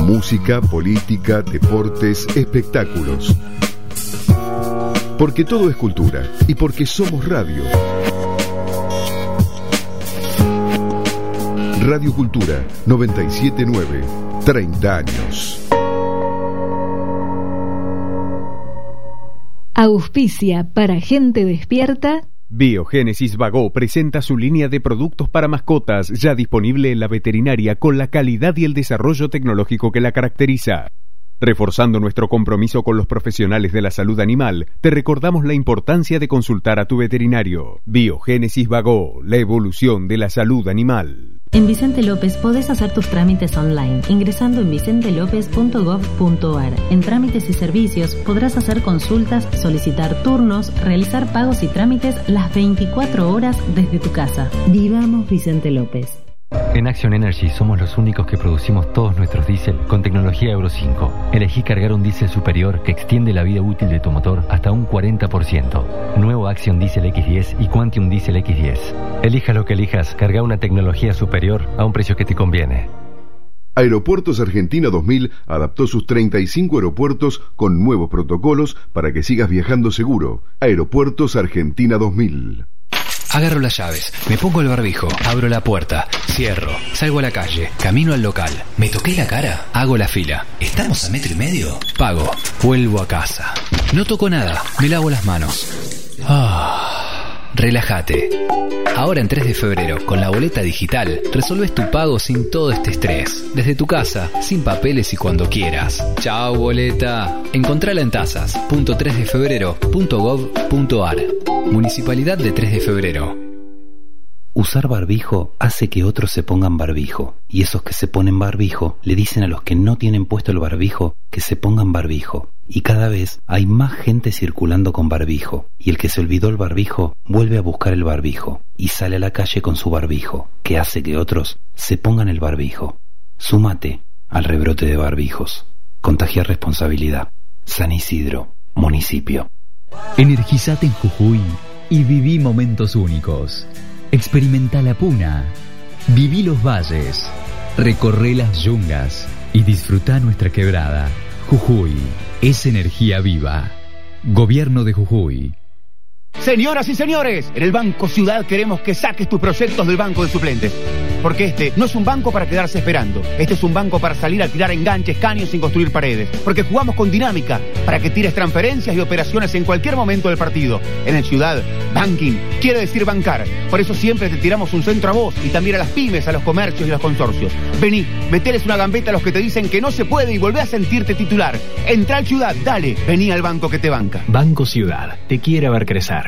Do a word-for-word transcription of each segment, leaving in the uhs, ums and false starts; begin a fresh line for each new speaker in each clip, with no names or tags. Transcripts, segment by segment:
Música, política, deportes, espectáculos. Porque todo es cultura y porque somos radio. Radio Cultura noventa y siete punto nueve, treinta años.
Auspicia para gente despierta.
Biogénesis Bagó presenta su línea de productos para mascotas, ya disponible en la veterinaria con la calidad y el desarrollo tecnológico que la caracteriza. Reforzando nuestro compromiso con los profesionales de la salud animal, te recordamos la importancia de consultar a tu veterinario. Biogénesis Bagó, la evolución de la salud animal.
En Vicente López podés hacer tus trámites online ingresando en vicente lópez punto gov punto ar. En trámites y servicios podrás hacer consultas, solicitar turnos, realizar pagos y trámites las veinticuatro horas desde tu casa. Vivamos Vicente López.
En Action Energy somos los únicos que producimos todos nuestros diésel con tecnología Euro cinco. Elegí cargar un diésel superior que extiende la vida útil de tu motor hasta un cuarenta por ciento. Nuevo Action Diesel equis diez y Quantium Diesel equis diez. Elijas lo que elijas, carga una tecnología superior a un precio que te conviene.
Aeropuertos Argentina dos mil adaptó sus treinta y cinco aeropuertos con nuevos protocolos para que sigas viajando seguro. Aeropuertos Argentina dos mil.
Agarro las llaves, me pongo el barbijo, abro la puerta, cierro, salgo a la calle, camino al local, me toqué la cara, hago la fila. ¿Estamos a metro y medio? Pago, vuelvo a casa. No toco nada, me lavo las manos. Ah, relájate. Ahora en tres de febrero, con la boleta digital, resolves tu pago sin todo este estrés. Desde tu casa, sin papeles y cuando quieras. Chao, boleta. Encontrala en tasas punto tres de febrero punto gov punto ar. Municipalidad de tres de febrero.
Usar barbijo hace que otros se pongan barbijo, y esos que se ponen barbijo le dicen a los que no tienen puesto el barbijo que se pongan barbijo. Y cada vez hay más gente circulando con barbijo, y el que se olvidó el barbijo vuelve a buscar el barbijo y sale a la calle con su barbijo, que hace que otros se pongan el barbijo. Súmate al rebrote de barbijos. Contagia responsabilidad. San Isidro, municipio.
Energizate en Jujuy y viví momentos únicos. Experimenta la puna, viví los valles, recorre las yungas y disfruta nuestra quebrada. Jujuy es energía viva. Gobierno de Jujuy.
Señoras y señores, en el Banco Ciudad queremos que saques tus proyectos del banco de suplentes. Porque este no es un banco para quedarse esperando. Este es un banco para salir a tirar enganches, caños sin construir paredes. Porque jugamos con dinámica para que tires transferencias y operaciones en cualquier momento del partido. En el Ciudad, banking quiere decir bancar. Por eso siempre te tiramos un centro a vos y también a las pymes, a los comercios y a los consorcios. Vení, meteles una gambeta a los que te dicen que no se puede y volvé a sentirte titular. Entra al Ciudad, dale, vení al banco que te banca.
Banco Ciudad, te quiere ver crecer.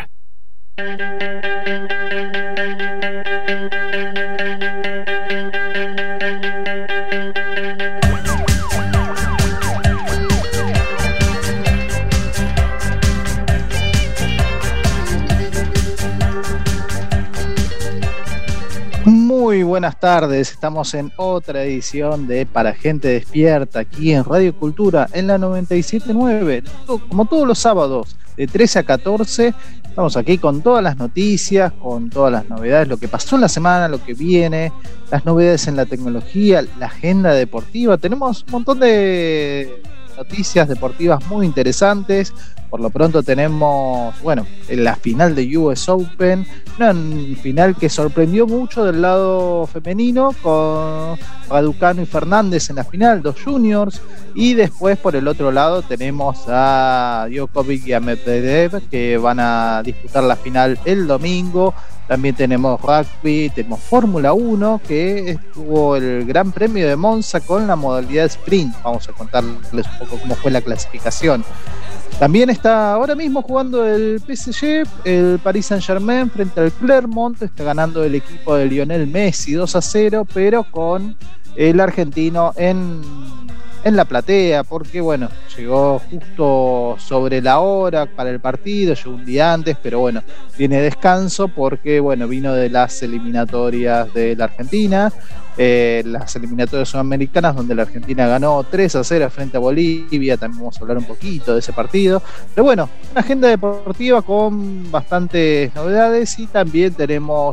Muy buenas tardes, estamos en otra edición de Para Gente Despierta aquí en Radio Cultura en la noventa y siete punto nueve, como todos los sábados de trece a catorce. Estamos aquí con todas las noticias, con todas las novedades, lo que pasó en la semana, lo que viene, las novedades en la tecnología, la agenda deportiva. Tenemos un montón de noticias deportivas muy interesantes. Por lo pronto tenemos, bueno, la final de U S Open, una final que sorprendió mucho del lado femenino, con Raducanu y Fernández en la final, dos juniors, y después por el otro lado tenemos a Djokovic y a Medvedev que van a disputar la final el domingo. También tenemos rugby, tenemos Fórmula uno, que estuvo el Gran Premio de Monza con la modalidad sprint. Vamos a contarles un poco cómo fue la clasificación. También está ahora mismo jugando el P S G, el Paris Saint-Germain frente al Clermont. Está ganando el equipo de Lionel Messi dos a cero, pero con el argentino en, en la platea, porque bueno, llegó justo sobre la hora para el partido, llegó un día antes, pero bueno, tiene descanso porque bueno, vino de las eliminatorias de la Argentina. Eh, las eliminatorias sudamericanas donde la Argentina ganó tres a cero frente a Bolivia. También vamos a hablar un poquito de ese partido, pero bueno, una agenda deportiva con bastantes novedades y también tenemos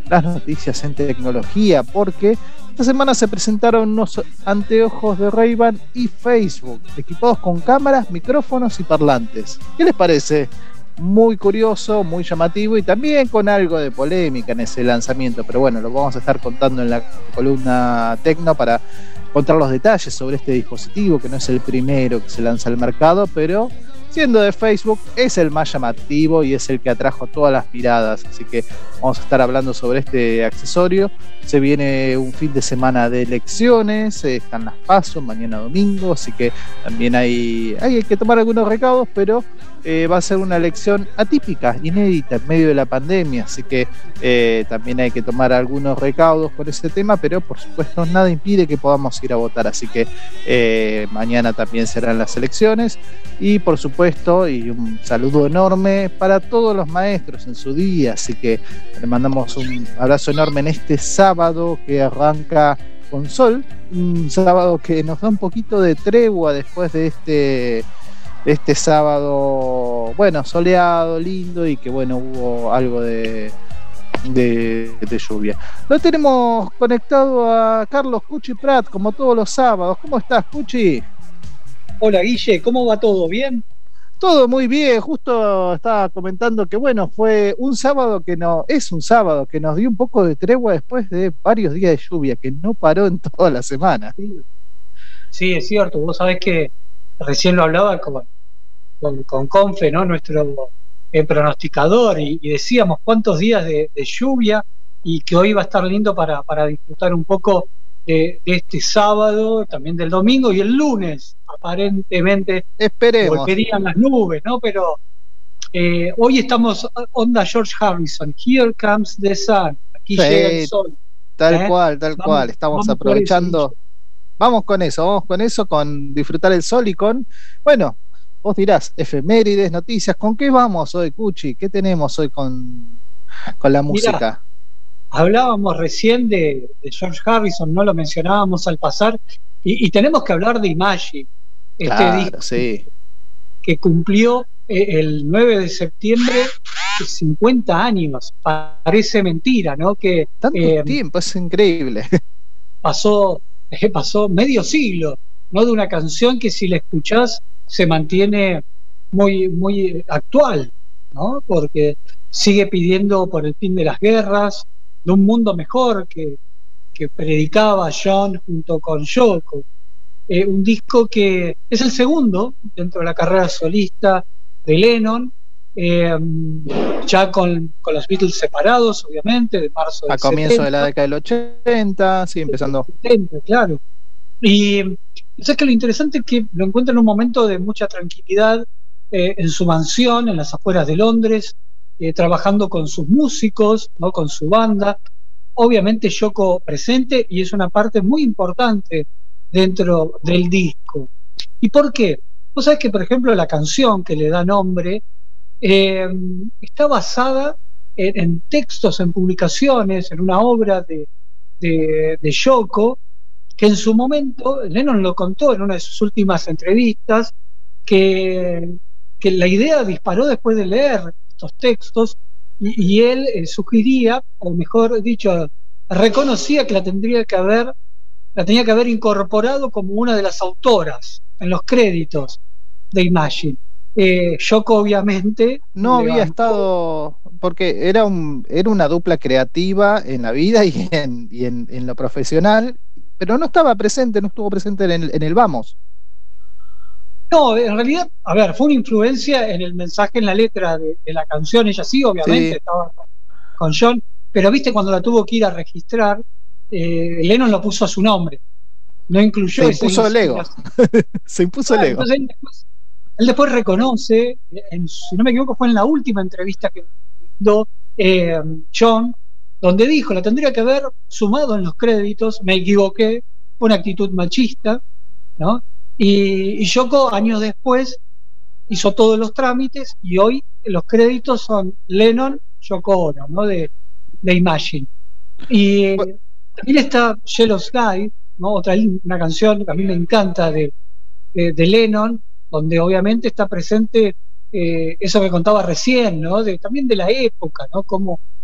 las noticias en tecnología, porque esta semana se presentaron unos anteojos de Ray-Ban y Facebook, equipados con cámaras, micrófonos y parlantes. ¿Qué les parece? Muy curioso, muy llamativo y también con algo de polémica en ese lanzamiento, pero bueno, lo vamos a estar contando en la columna Tecno para contar los detalles sobre este dispositivo, que no es el primero que se lanza al mercado, pero siendo de Facebook es el más llamativo y es el que atrajo todas las miradas, así que vamos a estar hablando sobre este accesorio. Se viene un fin de semana de elecciones, están las PASO mañana domingo, así que también hay, hay que tomar algunos recaudos, pero eh, va a ser una elección atípica, inédita en medio de la pandemia, así que eh, también hay que tomar algunos recaudos por ese tema, pero por supuesto nada impide que podamos ir a votar, así que eh, mañana también serán las elecciones y por supuesto, y un saludo enorme para todos los maestros en su día, así que le mandamos un abrazo enorme en este sábado que arranca con sol, un sábado que nos da un poquito de tregua después de este este sábado, bueno, soleado, lindo, y que bueno, hubo algo de de, de lluvia. Lo tenemos conectado a Carlos Cuchi Prat, como todos los sábados. ¿Cómo estás, Cuchi?
Hola, Guille, ¿cómo va todo? ¿Bien?
Todo muy bien, justo estaba comentando que bueno, fue un sábado que no, es un sábado que nos dio un poco de tregua después de varios días de lluvia, que no paró en toda la semana.
Sí, sí, es cierto, vos sabés que recién lo hablaba con, con, con Confe, ¿no? Nuestro eh, pronosticador, y, y decíamos cuántos días de, de lluvia y que hoy va a estar lindo para, para disfrutar un poco de, de este sábado, también del domingo y el lunes. Aparentemente
esperemos,
volverían las nubes, ¿no? Pero eh, hoy estamos onda George Harrison, Here Comes the Sun, aquí sí, llega el sol.
Tal
¿eh?
cual, tal
vamos,
cual, estamos
vamos
aprovechando, vamos con eso, vamos con eso, con disfrutar el sol y con, bueno, vos dirás, efemérides, noticias, ¿con qué vamos hoy, Cuchi? ¿Qué tenemos hoy con, con la música?
Mirá, hablábamos recién de, de George Harrison, no lo mencionábamos al pasar, y, y tenemos que hablar de Imagine. Este
claro,
disco
sí.
que cumplió eh, el nueve de septiembre cincuenta años. Parece mentira, ¿no? Que
tanto
eh,
tiempo, es increíble.
Pasó, eh, pasó medio siglo, ¿no? De una canción que si la escuchás se mantiene muy, muy actual, ¿no? Porque sigue pidiendo por el fin de las guerras, de un mundo mejor que, que predicaba John junto con Yoko. Eh, un disco que es el segundo dentro de la carrera solista de Lennon, eh, ya con, con los Beatles separados, obviamente, de marzo del
a comienzo
setenta,
de la década del ochenta, sí, empezando.
setenta, claro. Y es que lo interesante es que lo encuentra en un momento de mucha tranquilidad eh, en su mansión, en las afueras de Londres, eh, trabajando con sus músicos, ¿no? Con su banda. Obviamente Yoko presente, y es una parte muy importante dentro del disco. ¿Y por qué? Vos sabés que, por ejemplo, la canción que le da nombre eh, está basada en, en textos, en publicaciones, en una obra de, de, de Yoko, que en su momento, Lennon lo contó en una de sus últimas entrevistas, que, que la idea disparó después de leer estos textos, y, y él eh, sugería, o mejor dicho, reconocía que la tendría que haber la tenía que haber incorporado como una de las autoras en los créditos de Imagine. Eh, Yoko obviamente
no había
levantó.
estado, porque era un era una dupla creativa en la vida y en, y en, en lo profesional, pero no estaba presente, no estuvo presente en el, en el Vamos.
No, en realidad, a ver, fue una influencia en el mensaje, en la letra de, de la canción. Ella sí, obviamente, sí. Estaba con John, pero viste, cuando la tuvo que ir a registrar, Eh, Lennon lo puso a su nombre, no incluyó.
Se impuso el ego. Se impuso el ego.
Él después, él después reconoce, en, si no me equivoco, fue en la última entrevista que dio eh, John, donde dijo: la tendría que haber sumado en los créditos, me equivoqué, fue una actitud machista, ¿no? Y, y Yoko, años después, hizo todos los trámites, y hoy los créditos son Lennon, Yoko Ono, ¿no? De, de Imagine. Y bueno, también está Yellow Sky, ¿no? Otra una canción que a mí me encanta de, de, de Lennon, donde obviamente está presente eh, eso que contaba recién, ¿no? De, también de la época, ¿no? Cómo,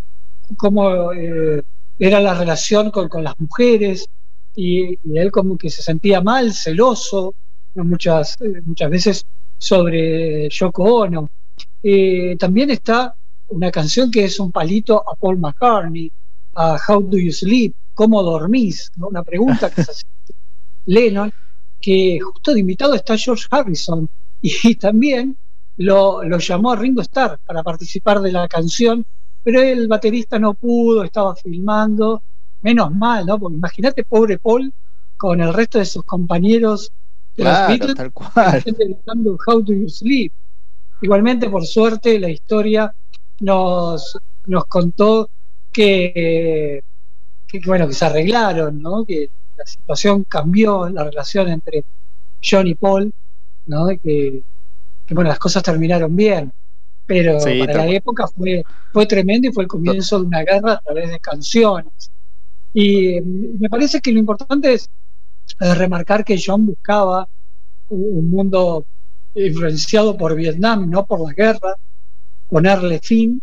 cómo eh, era la relación con, con las mujeres, y, y él como que se sentía mal, celoso, ¿no? muchas, eh, muchas veces sobre Yoko Ono. Eh, también está una canción que es un palito a Paul McCartney, a How Do You Sleep, ¿cómo dormís? ¿no? Una pregunta que se hace Lennon, que justo de invitado está George Harrison, y, y también lo, lo llamó a Ringo Starr para participar de la canción, pero el baterista no pudo, estaba filmando, menos mal, ¿no? Porque imagínate, pobre Paul, con el resto de sus compañeros de
claro,
los Beatles,
tal cual.
gente gritando How Do You Sleep. Igualmente, por suerte, la historia nos, nos contó que, que, bueno, que se arreglaron, ¿no? Que la situación cambió, la relación entre John y Paul, ¿no? Que, que bueno, las cosas terminaron bien, pero
sí,
para la época fue, fue tremendo, y fue el comienzo de una guerra a través de canciones. Y me parece que lo importante es eh, remarcar que John buscaba un, un mundo influenciado por Vietnam, no por la guerra, ponerle fin,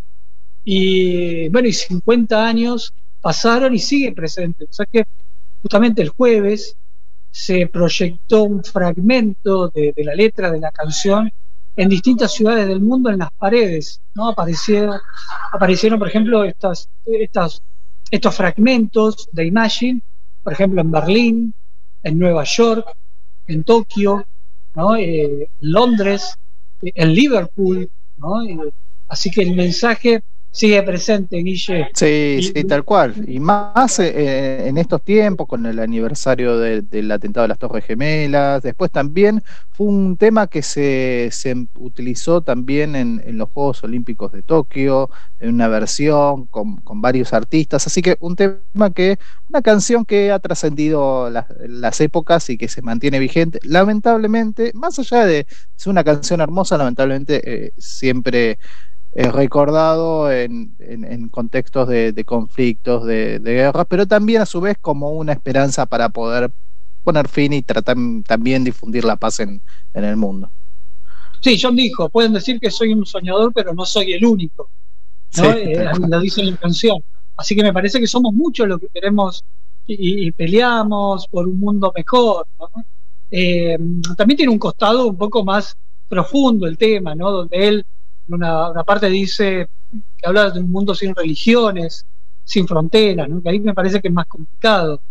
y bueno, y cincuenta años pasaron y sigue presente. O sea que justamente el jueves se proyectó un fragmento de, de la letra de la canción en distintas ciudades del mundo, en las paredes, ¿no? Aparecieron, aparecieron por ejemplo, estas, estas, estos fragmentos de Imagine, por ejemplo, en Berlín, en Nueva York, en Tokio, ¿no? eh, en Londres, eh, en Liverpool, ¿no? Eh, así que el mensaje sigue presente, Guille.
Sí,
y,
sí, tal cual. Y más eh, en estos tiempos, con el aniversario de, del atentado de las Torres Gemelas. Después también fue un tema que se, se utilizó también en, en los Juegos Olímpicos de Tokio, en una versión con, con varios artistas. Así que un tema que, una canción que ha trascendido las, las épocas y que se mantiene vigente. Lamentablemente, más allá de ser una canción hermosa, lamentablemente eh, siempre... Eh, recordado en, en, en contextos de, de conflictos, de, de guerras, pero también a su vez como una esperanza para poder poner fin y tratar también difundir la paz en, en el mundo.
Sí, John dijo, pueden decir que soy un soñador, pero no soy el único, ¿no? Sí, eh, lo dice en la canción. Así que me parece que somos muchos los que queremos y, y peleamos por un mundo mejor, ¿no? Eh, también tiene un costado un poco más profundo el tema, ¿no? Donde él Una, una parte dice que habla de un mundo sin religiones, sin fronteras, ¿no? Que ahí me parece que es más complicado,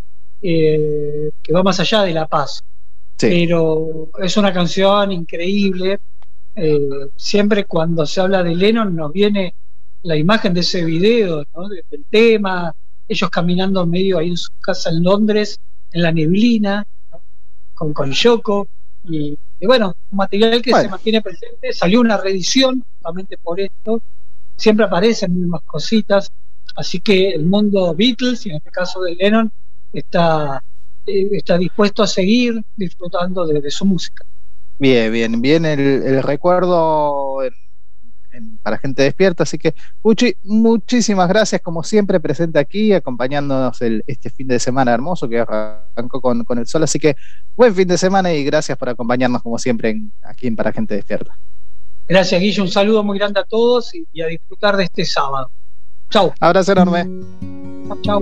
eh, que va más allá de la paz. Sí. Pero es una canción increíble. Eh, siempre cuando se habla de Lennon nos viene la imagen de ese video, ¿no? de, del tema, ellos caminando medio ahí en su casa en Londres, en la neblina, ¿no? con, con Yoko. Y, y bueno, un material que bueno. se mantiene presente. Salió una reedición justamente por esto, siempre aparecen mismas cositas, así que el mundo Beatles, y en este caso de Lennon, está, eh, está dispuesto a seguir disfrutando de, de su música.
Bien, bien, bien el, el recuerdo en, en, para gente despierta, así que Puchi, muchísimas gracias como siempre presente aquí, acompañándonos el, este fin de semana hermoso que arrancó con, con el sol, así que buen fin de semana y gracias por acompañarnos como siempre en, aquí en Para Gente Despierta.
Gracias, Guille, un saludo muy grande a todos y, y a disfrutar de este sábado. Chau.
Abrazo enorme.
Chau, chau.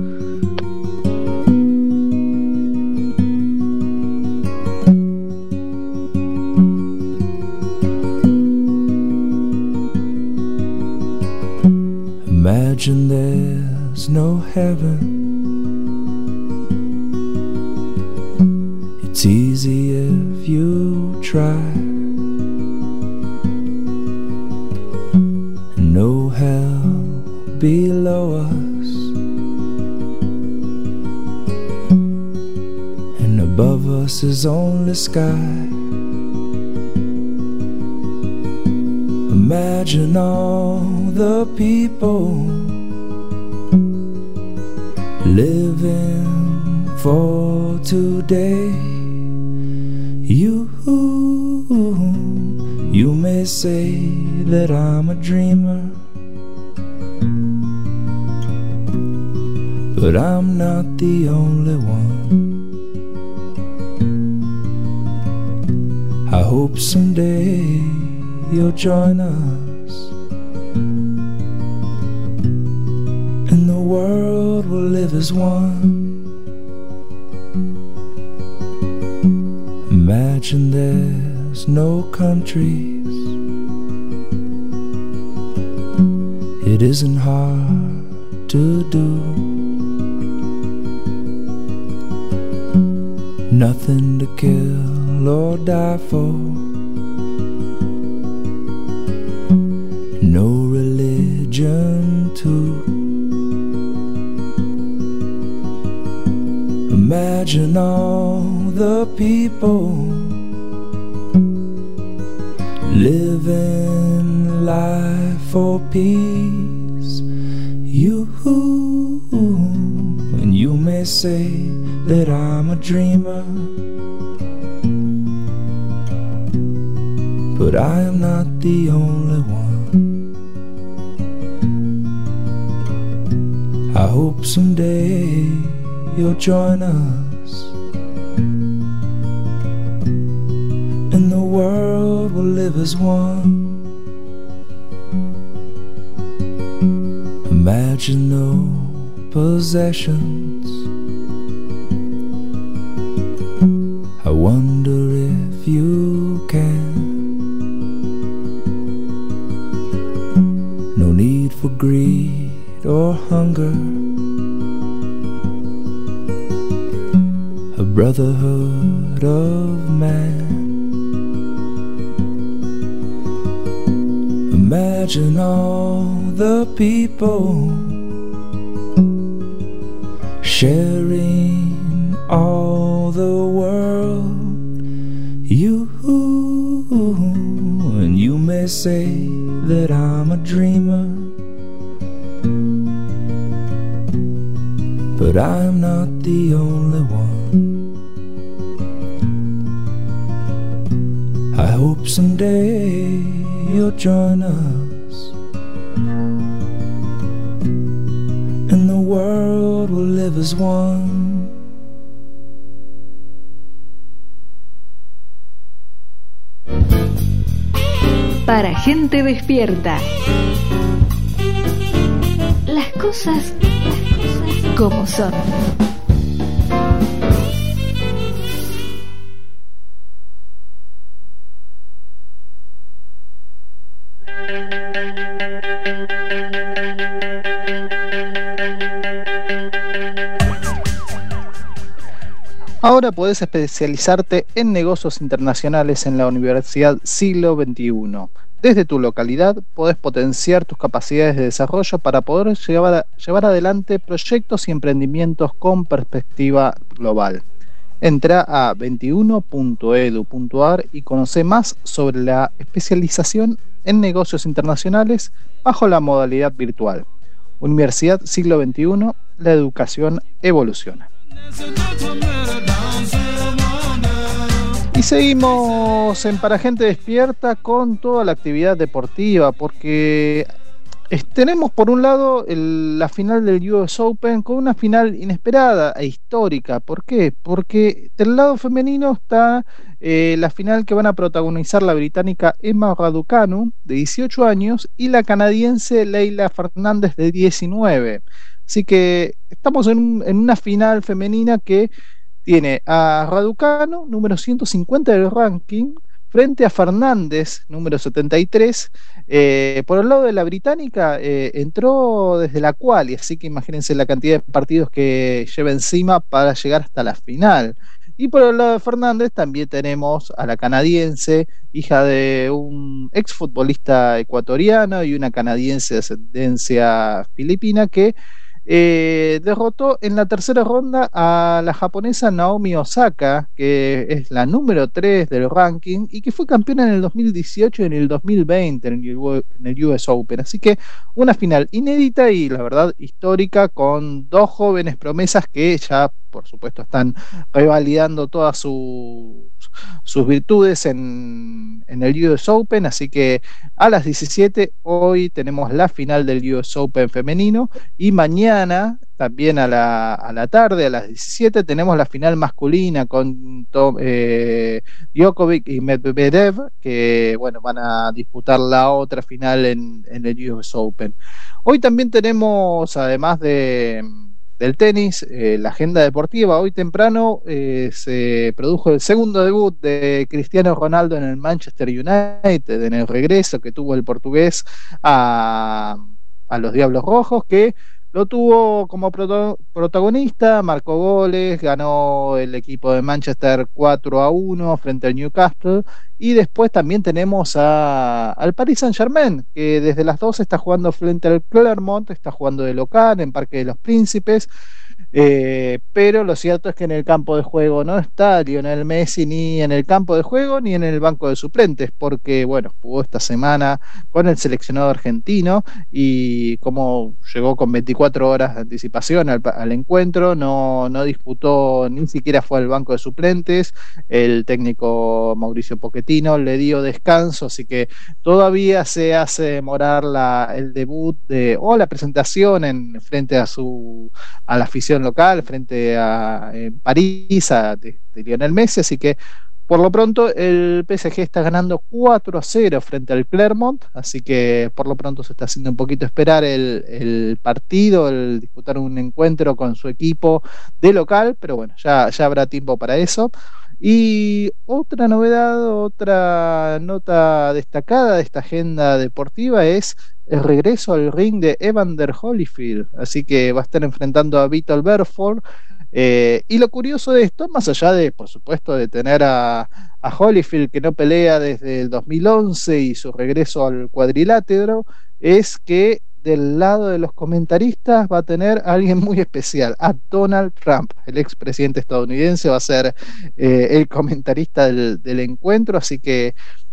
Imagine there's no heaven. It's easy if you try. No hell below us, and above us is only sky. Imagine all the people living for today. You, you may say that I'm a dreamer, but I'm not the only one. I hope someday you'll join us world will live as one. Imagine there's no countries. It isn't hard to do. Nothing to kill or die for. No religion too. Imagine all the people living life for peace. You, and you may say that I'm a dreamer, but I am not the only one. I hope someday you'll join us, and the world will live as one. Imagine no possessions. I wonder if you can. No need for greed or hunger. A brotherhood of man. Imagine all the people sharing all the world. You, and you may say that I'm a dreamer, but I'm not the only one. I hope someday you'll join us, and the world will live as one.
Para gente despierta. Las cosas, las cosas como son.
Ahora podés especializarte en negocios internacionales en la Universidad Siglo veintiuno. Desde tu localidad podés potenciar tus capacidades de desarrollo para poder llevar, a, llevar adelante proyectos y emprendimientos con perspectiva global. Entra a veintiuno punto edu punto ar y conoce más sobre la especialización en negocios internacionales bajo la modalidad virtual. Universidad Siglo veintiuno, la educación evoluciona. Y seguimos en Para Gente Despierta con toda la actividad deportiva, porque tenemos por un lado el, la final del U S Open, con una final inesperada e histórica. ¿Por qué? Porque del lado femenino está eh, la final que van a protagonizar la británica Emma Raducanu, de dieciocho años, y la canadiense Leylah Fernández, de diecinueve. Así que estamos en, un, en una final femenina que tiene a Raducanu, número ciento cincuenta del ranking, frente a Fernández, número setenta y tres. Eh, por el lado de la británica, eh, entró desde la quali, así que imagínense la cantidad de partidos que lleva encima para llegar hasta la final. Y por el lado de Fernández también tenemos a la canadiense, hija de un exfutbolista ecuatoriano y una canadiense de ascendencia filipina, que Eh, derrotó en la tercera ronda a la japonesa Naomi Osaka, que es la número tres del ranking y que fue campeona en el dos mil dieciocho y en el dos mil veinte en el, en el U S Open. Así que una final inédita y la verdad histórica, con dos jóvenes promesas que ya por supuesto están revalidando todas sus, sus virtudes en, en el U S Open. Así que a las diecisiete hoy tenemos la final del U S Open femenino y mañana mañana, también a la, a la tarde, a las diecisiete, tenemos la final masculina con Tom, eh, Djokovic y Medvedev, que bueno, van a disputar la otra final en, en el U S Open. Hoy también tenemos, además de del tenis, eh, la agenda deportiva. Hoy temprano eh, se produjo el segundo debut de Cristiano Ronaldo en el Manchester United, en el regreso que tuvo el portugués a, a los Diablos Rojos, que lo tuvo como proto, protagonista, marcó goles, ganó el equipo de Manchester cuatro a uno frente al Newcastle, y después también tenemos a, al Paris Saint-Germain, que desde las dos está jugando frente al Clermont, está jugando de local en Parque de los Príncipes, eh, pero lo cierto es que en el campo de juego no está Lionel Messi ni en el campo de juego ni en el banco de suplentes, porque bueno, jugó esta semana con el seleccionado argentino y como llegó con veinticuatro horas de anticipación al, al encuentro, no, no disputó, ni siquiera fue al banco de suplentes. El técnico Mauricio Pochettino le dio descanso, así que todavía se hace demorar la, el debut de, o la presentación en frente a su a la afición local, frente a en París a, de, de Lionel Messi, así que por lo pronto el P S G está ganando cuatro a cero frente al Clermont, así que por lo pronto se está haciendo un poquito esperar el, el partido, el disputar un encuentro con su equipo de local, pero bueno, ya, ya habrá tiempo para eso. Y otra novedad, otra nota destacada de esta agenda deportiva es el regreso al ring de Evander Holyfield, así que va a estar enfrentando a Vitor Belfort. Eh, y lo curioso de esto, más allá de, por supuesto, de tener a, a Holyfield que no pelea desde el dos mil once y su regreso al cuadrilátero, es que del lado de los comentaristas va a tener a alguien muy especial, a Donald Trump, el expresidente estadounidense, va a ser eh, el comentarista del, del encuentro, así que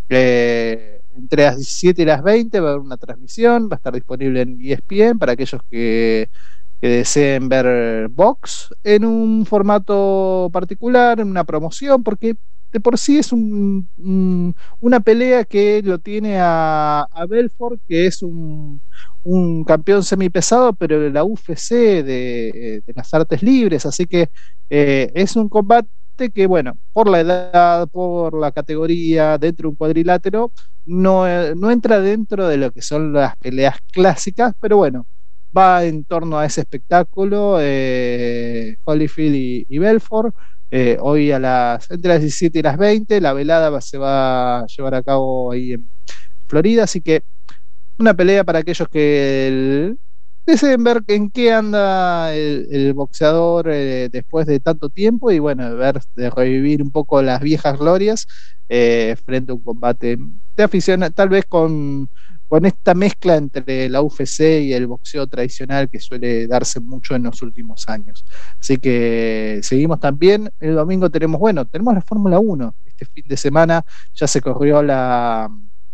eh, entre las diecisiete y las veinte va a haber una transmisión, va a estar disponible en E S P N para aquellos que que deseen ver box en un formato particular, en una promoción, porque de por sí es un, un, una pelea que lo tiene a, a Belfort, que es un, un campeón semipesado, pero de la U F C de, de las artes libres, así que eh, es un combate que, bueno, por la edad, por la categoría, dentro de un cuadrilátero, no, no entra dentro de lo que son las peleas clásicas, pero bueno, va en torno a ese espectáculo, eh, Holyfield y, y Belfort. Eh, hoy a las entre las diecisiete y las veinte la velada va, se va a llevar a cabo ahí en Florida, así que una pelea para aquellos que el, deseen ver en qué anda el, el boxeador eh, después de tanto tiempo, y bueno, de ver, de revivir un poco las viejas glorias eh, frente a un combate de afición, tal vez con con esta mezcla entre la U F C y el boxeo tradicional que suele darse mucho en los últimos años. Así que seguimos también. El domingo tenemos, bueno, tenemos la Fórmula uno. Este fin de semana ya se corrió la,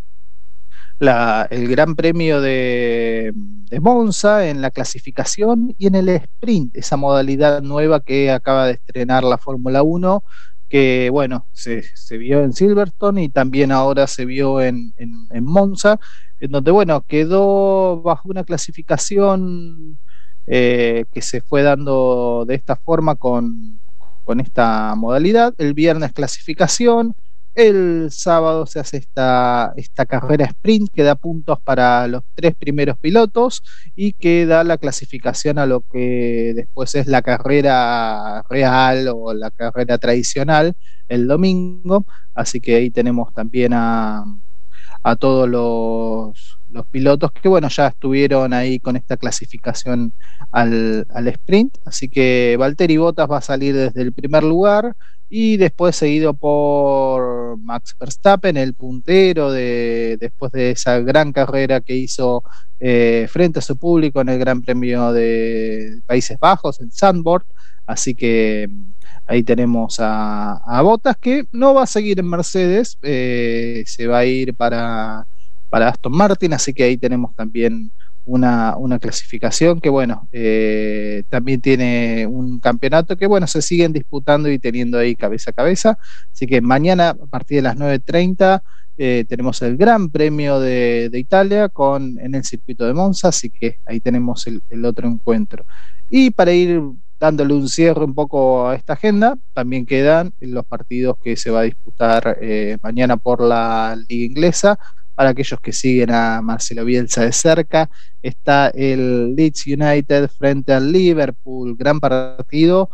la el Gran Premio de, de Monza en la clasificación y en el sprint, esa modalidad nueva que acaba de estrenar la Fórmula uno, que bueno, se, se vio en Silverstone y también ahora se vio en, en, en Monza, en donde bueno, quedó bajo una clasificación eh, que se fue dando de esta forma con, con esta modalidad. El viernes clasificación, el sábado se hace esta, esta carrera sprint que da puntos para los tres primeros pilotos y que da la clasificación a lo que después es la carrera real o la carrera tradicional el domingo. Así que ahí tenemos también a, a todos los, los pilotos que bueno, ya estuvieron ahí con esta clasificación al, al sprint. Así que Valtteri Bottas va a salir desde el primer lugar y después seguido por Max Verstappen, el puntero de, después de esa gran carrera que hizo eh, frente a su público en el Gran Premio de Países Bajos, en Zandvoort. Así que ahí tenemos a, a Bottas, que no va a seguir en Mercedes, eh, se va a ir para, para Aston Martin, así que ahí tenemos también una, una clasificación que bueno, eh, también tiene un campeonato que bueno, se siguen disputando y teniendo ahí cabeza a cabeza, así que mañana a partir de las nueve treinta eh, tenemos el Gran Premio de, de Italia con, en el circuito de Monza, así que ahí tenemos el, el otro encuentro. Y para ir dándole un cierre un poco a esta agenda, también quedan los partidos que se va a disputar eh, mañana por la Liga Inglesa. Para aquellos que siguen a Marcelo Bielsa de cerca, está el Leeds United frente al Liverpool, gran partido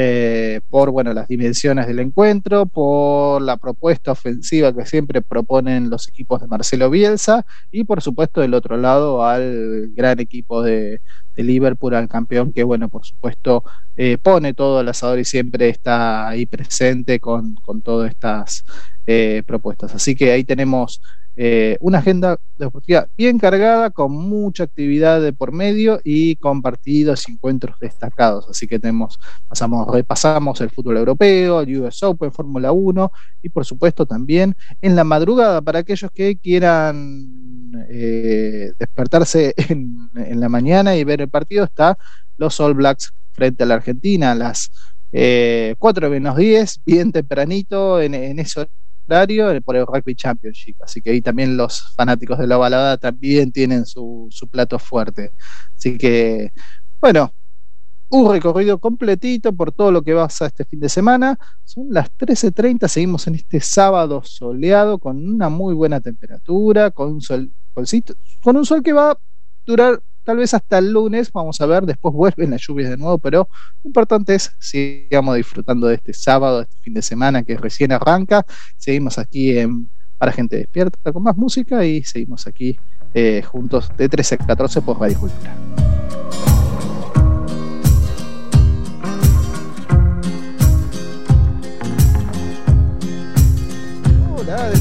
eh, por bueno, las dimensiones del encuentro, por la propuesta ofensiva que siempre proponen los equipos de Marcelo Bielsa y por supuesto del otro lado al gran equipo de, de Liverpool, al campeón que bueno, por supuesto eh, pone todo al asador y siempre está ahí presente con, con todas estas eh, propuestas. Así que ahí tenemos Eh, una agenda deportiva bien cargada, con mucha actividad de por medio y con partidos y encuentros destacados. Así que tenemos, pasamos, repasamos el fútbol europeo, el U S Open, Fórmula uno y por supuesto también en la madrugada para aquellos que quieran eh, despertarse en, en la mañana y ver el partido, está los All Blacks frente a la Argentina a las eh, cuatro menos diez, bien tempranito en, en ese horario por el Rugby Championship, así que ahí también los fanáticos de la ovalada también tienen su, su plato fuerte, así que bueno, un recorrido completito por todo lo que pasa este fin de semana. Son las trece treinta, seguimos en este sábado soleado con una muy buena temperatura, con un sol, solcito, con un sol que va a durar tal vez hasta el lunes, vamos a ver, después vuelven las lluvias de nuevo, pero lo importante es sigamos disfrutando de este sábado, de este fin de semana que recién arranca. Seguimos aquí en Para Gente Despierta con más música y seguimos aquí eh, juntos de trece a catorce por Radio Cultura. Hola.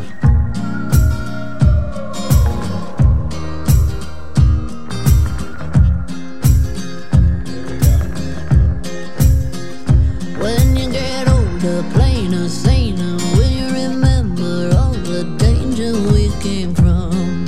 Plainer, saner, will you remember all the danger we came from?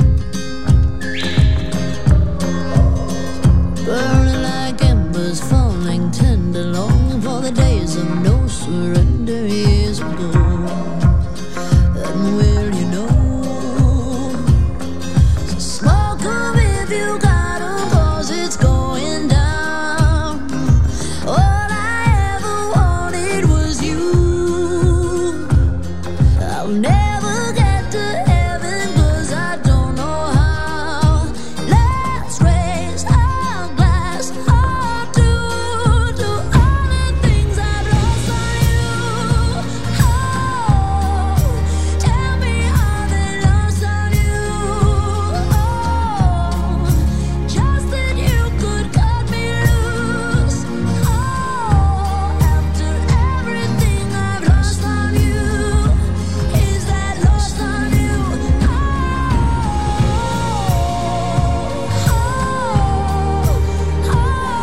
Burning like embers, falling tender, longing for the days of no surrender years ago. And will you know? So smoke 'em if you got 'em, 'cause it's going down. All I ever wanted was you. I'll never get to heaven 'cause I don't know how. Let's raise our glass up to, to all the things I've lost on you. Oh, tell me how they lost on you. Oh, just that you could cut me loose. Oh, after everything I've lost on you. Is that lost on you? Oh, oh,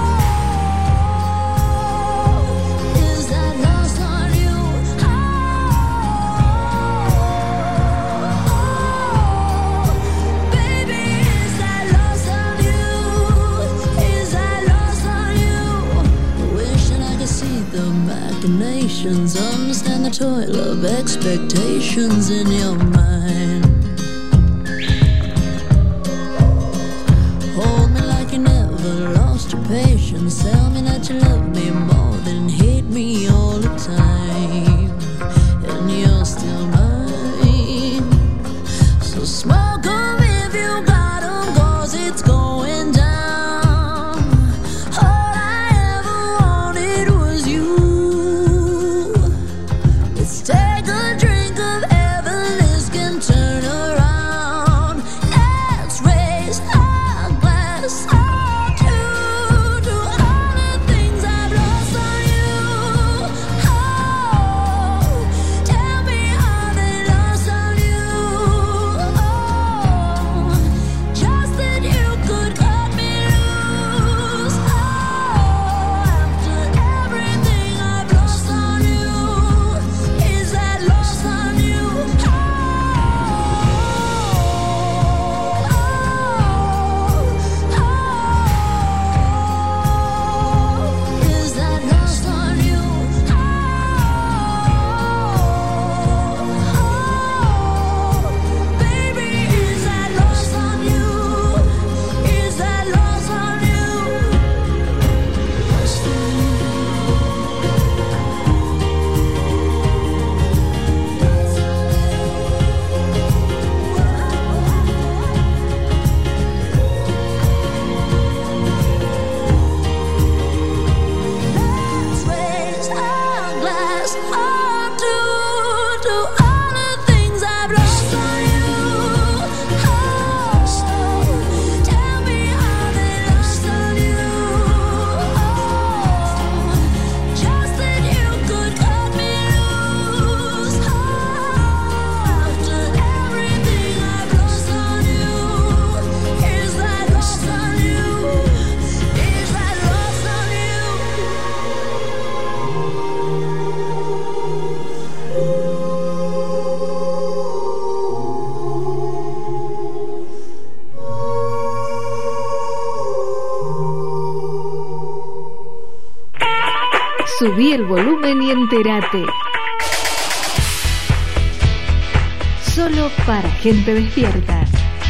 oh. Is that lost on you? Oh, baby, is that lost on you? Is that lost on you? Wishing I could see the machinations, understand the toil of expectations in your mind. Hold me like you never lost your patience. Tell me that you love me more than hate me all the time. And you're still mine. So smoke 'em if you got 'em, 'cause it's going down. All I ever wanted was you. Let's take a drink of heaven, this can turn around. Let's raise our glass up to, to all the things I
Subí el volumen y entérate. Solo para gente despierta.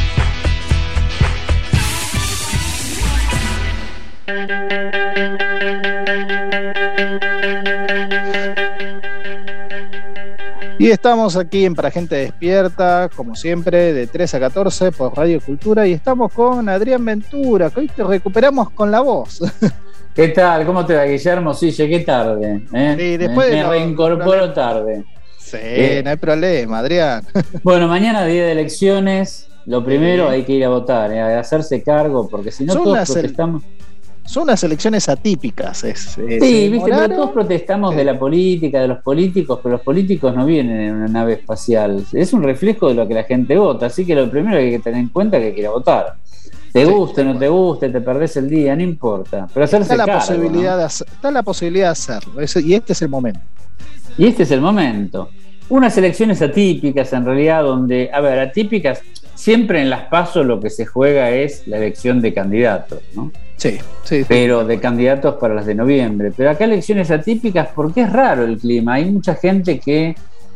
Y estamos aquí en Para Gente Despierta, como siempre, de tres a catorce por Radio Cultura, y estamos con Adrián Ventura, que hoy te recuperamos con la voz.
¿Qué tal? ¿Cómo te va, Guillermo? Sí, llegué tarde. ¿eh?
Sí, después
me
de
me reincorporo no tarde.
Sí,
eh,
no hay problema, Adrián.
Bueno, mañana día de elecciones, lo primero sí. hay que ir a votar, ¿eh? a hacerse cargo, porque si no
Son
todos protestamos...
Son unas elecciones atípicas. Es, es
sí, viste, pero todos protestamos sí. de la política, de los políticos, pero los políticos no vienen en una nave espacial. Es un reflejo de lo que la gente vota, así que lo primero que hay que tener en cuenta es que hay que ir a votar. Te sí, guste, no te guste, te perdés el día, no importa. Pero hacerse
está la
cargo,
posibilidad
¿no?
de hacer, está la posibilidad de hacerlo, y este es el momento.
Y este es el momento. Unas elecciones atípicas, en realidad, donde, a ver, atípicas, siempre en las PASO lo que se juega es la elección de candidatos, ¿no?
Sí, sí, sí.
Pero de candidatos para las de noviembre. Pero acá elecciones atípicas porque es raro el clima. Hay mucha gente que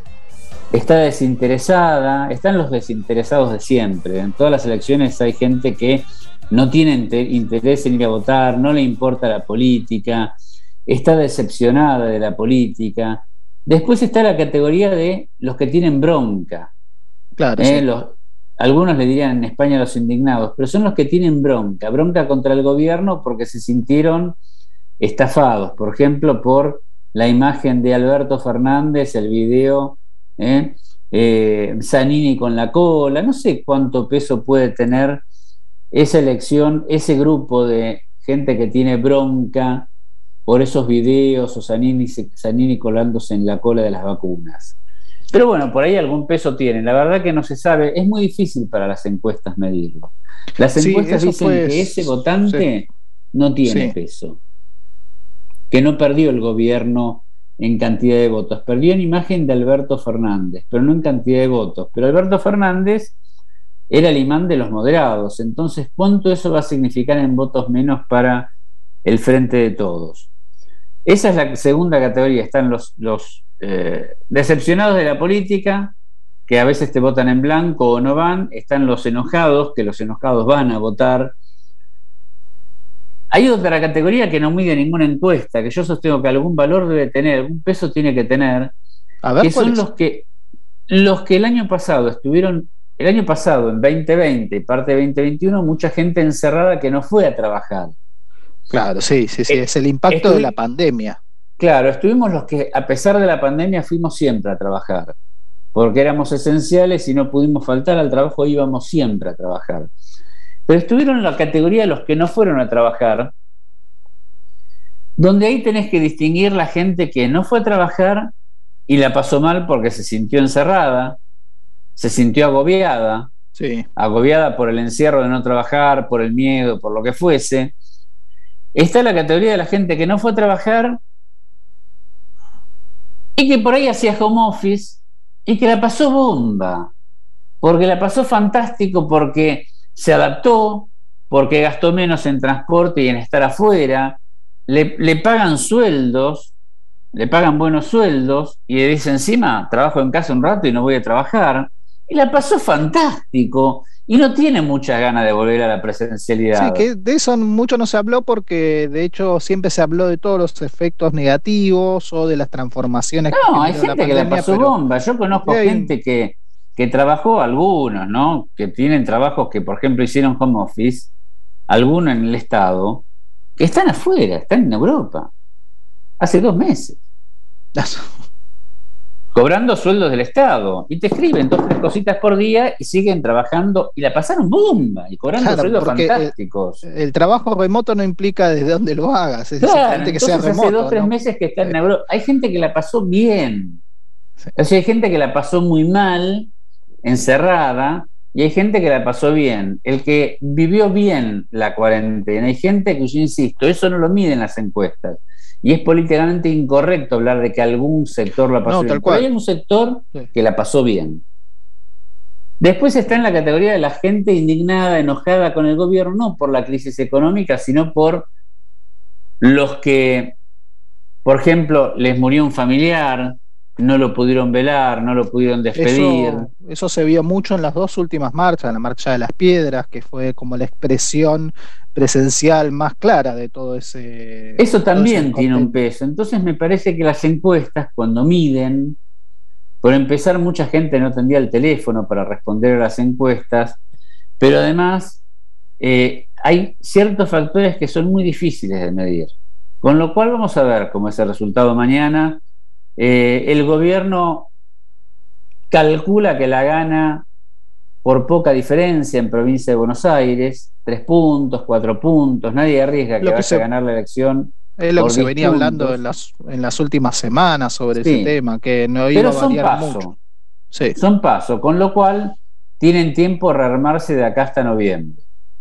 está desinteresada, están los desinteresados de siempre. En todas las elecciones hay gente que no tiene interés en ir a votar, no le importa la política, está decepcionada de la política. Después está la categoría de los que tienen bronca.
Claro,
eh,
sí.
los, algunos le dirían en España los indignados, pero son los que tienen bronca, bronca contra el gobierno porque se sintieron estafados, por ejemplo, por la imagen de Alberto Fernández, el video, eh, eh, Zanini con la cola, no sé cuánto peso puede tener esa elección, ese grupo de gente que tiene bronca por esos videos o Zanini, Zanini colándose en la cola de las vacunas. Pero bueno, por ahí algún peso tienen. La verdad que no se sabe, es muy difícil para las encuestas medirlo. Las encuestas sí, dicen fue... que ese votante sí. no tiene sí. peso, que no perdió el gobierno en cantidad de votos, perdió en imagen de Alberto Fernández, pero no en cantidad de votos. Pero Alberto Fernández era el imán de los moderados, entonces ¿cuánto eso va a significar en votos menos para el Frente de Todos? Esa es la segunda categoría. Están los, los eh, decepcionados de la política, que a veces te votan en blanco o no van. Están los enojados, que los enojados van a votar. Hay otra categoría que no mide ninguna encuesta, que yo sostengo que algún valor debe tener, algún peso tiene que tener,
a ver,
que son
es?
los que los que el año pasado estuvieron, el año pasado, en veinte veinte y parte de veinte veintiuno, mucha gente encerrada que no fue a trabajar.
Claro, sí, sí, sí, es el impacto Estuvi- de la pandemia.
Claro, estuvimos los que a pesar de la pandemia fuimos siempre a trabajar, porque éramos esenciales y no pudimos faltar al trabajo, íbamos siempre a trabajar. Pero estuvieron en la categoría de los que no fueron a trabajar, donde ahí tenés que distinguir la gente que no fue a trabajar y la pasó mal porque se sintió encerrada, se sintió agobiada,
sí.
agobiada por el encierro de no trabajar, por el miedo, por lo que fuese. Está la categoría de la gente que no fue a trabajar y que por ahí hacía home office y que la pasó bomba, porque la pasó fantástico, porque se adaptó, porque gastó menos en transporte y en estar afuera, le, le pagan sueldos, le pagan buenos sueldos y le dice encima, trabajo en casa un rato y no voy a trabajar, y la pasó fantástico. Y no tiene muchas ganas de volver a la presencialidad.
Sí, que de eso mucho no se habló porque de hecho siempre se habló de todos los efectos negativos o de las transformaciones.
No,
que
hay gente
la
que la pasó
pero...
bomba. Yo conozco
hay...
gente que, que trabajó, algunos, ¿no? Que tienen trabajos que, por ejemplo, hicieron home office, algunos en el Estado, que están afuera, están en Europa, hace dos meses. Cobrando sueldos del Estado, y te escriben dos, tres cositas por día y siguen trabajando y la pasaron bomba y cobrando
claro,
sueldos fantásticos.
El, el trabajo remoto no implica desde dónde lo hagas, es
claro,
que sea remoto,
hace dos,
¿no?
tres meses que está en Europa. Hay gente que la pasó bien,
sí.
O sea, hay gente que la pasó muy mal, encerrada, y hay gente que la pasó bien. El que vivió bien la cuarentena, hay gente que, yo insisto, eso no lo miden las encuestas. Y es políticamente incorrecto hablar de que algún sector la pasó
no,
bien.
Tal cual.
Pero hay un sector
sí.
que la pasó bien. Después está en la categoría de la gente indignada, enojada con el gobierno, no por la crisis económica, sino por los que Por ejemplo, les murió un familiar, no lo pudieron velar, no lo pudieron despedir.
Eso, eso se vio mucho en las dos últimas marchas, en la marcha de las piedras, que fue como la expresión presencial más clara de todo ese...
Eso también
ese
tiene un peso. Entonces me parece que las encuestas, cuando miden, por empezar, mucha gente no tendría el teléfono para responder a las encuestas, pero además eh, hay ciertos factores que son muy difíciles de medir. Con lo cual vamos a ver cómo es el resultado mañana. Eh, el gobierno calcula que la gana por poca diferencia en provincia de Buenos Aires, tres puntos, cuatro puntos, nadie arriesga que,
Lo que
vaya
se,
a ganar la elección.
Es lo
por
que se venía
puntos.
hablando en las, en las últimas semanas sobre
Sí.
ese tema, que no
Pero
iba a
son
variar
paso,
mucho. Sí.
son paso, con lo cual tienen tiempo de rearmarse de acá hasta noviembre.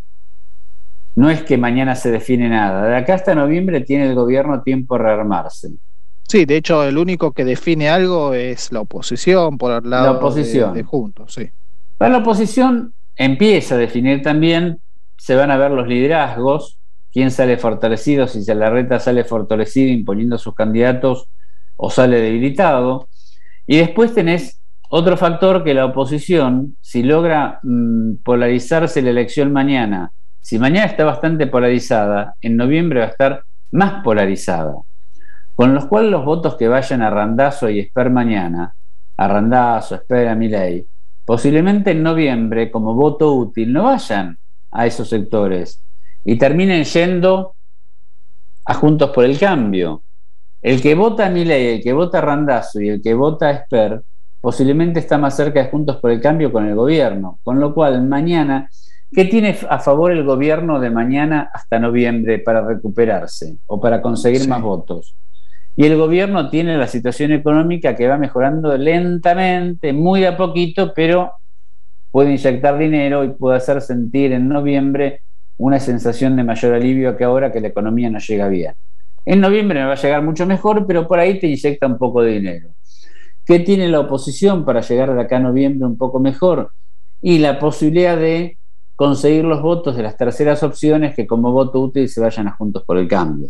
No es que mañana se define nada, de acá hasta noviembre tiene el gobierno tiempo de rearmarse.
Sí, de hecho el único que define algo es la oposición por el lado
La oposición.
De, de Juntos, sí.
Para la oposición empieza a definir también, se van a ver los liderazgos, quién sale fortalecido, si Larreta sale fortalecido imponiendo sus candidatos o sale debilitado. Y después tenés otro factor que la oposición, si logra mmm, polarizarse la elección mañana, si mañana está bastante polarizada, en noviembre va a estar más polarizada. Con los cuales los votos que vayan a Randazzo y Esper mañana, a Randazzo, Esper, a Milei, posiblemente en noviembre, como voto útil, no vayan a esos sectores y terminen yendo a Juntos por el Cambio. El que vota a Milei, el que vota a Randazzo y el que vota a Esper, posiblemente está más cerca de Juntos por el Cambio con el gobierno. Con lo cual, mañana, ¿qué tiene a favor el gobierno de mañana hasta noviembre para recuperarse o para conseguir sí. más votos? Y el gobierno tiene la situación económica que va mejorando lentamente, muy de a poquito, pero puede inyectar dinero y puede hacer sentir en noviembre una sensación de mayor alivio que ahora que la economía no llega bien. En noviembre me va a llegar mucho mejor, pero por ahí te inyecta un poco de dinero. ¿Qué tiene la oposición para llegar de acá a noviembre un poco mejor? Y la posibilidad de conseguir los votos de las terceras opciones que como voto útil se vayan a Juntos por el Cambio.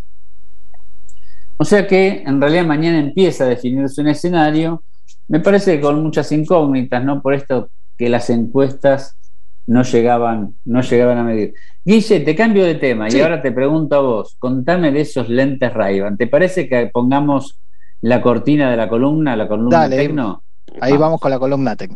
O sea que en realidad mañana empieza a definirse un escenario, me parece que con muchas incógnitas, ¿no? Por esto que las encuestas no llegaban, no llegaban a medir. Guille, te cambio de tema sí. y ahora te pregunto a vos, contame de esos lentes Ray-Ban. ¿Te parece que pongamos la cortina de la columna, la columna
Dale,
Tecno?
Ahí vamos. vamos con la columna Tecno.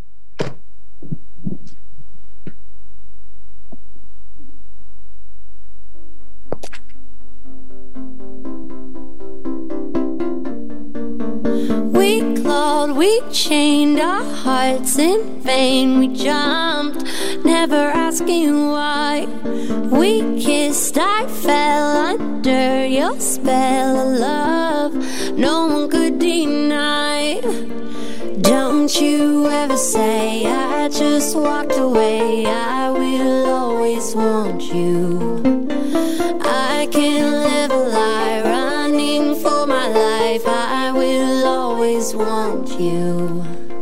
We clawed, we chained our hearts in vain. We jumped, never asking why. We kissed, I fell under your spell of love. No one could deny. Don't you ever say I just walked away. I will always want you. I can't live a lie running for my life. I will always want you.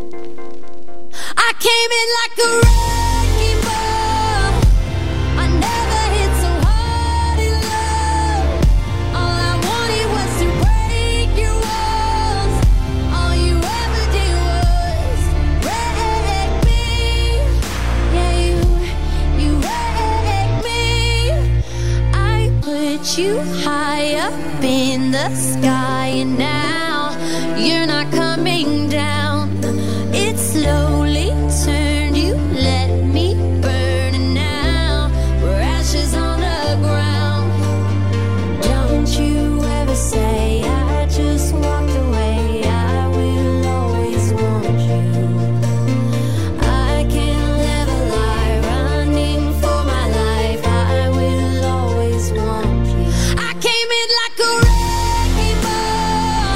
I came in like a wrecking ball. I never hit so hard in love. All I wanted was to break your walls. All you ever did was wreck me. Yeah, you, you wrecked me. I put you high up in the sky and now you're not coming down. It slowly turned, you let me burn, and now we're ashes on the ground. Don't you ever say I just walked away. I will always want you. I can't live a lie running for my life. I will always want you. I came in like a wrecking ball.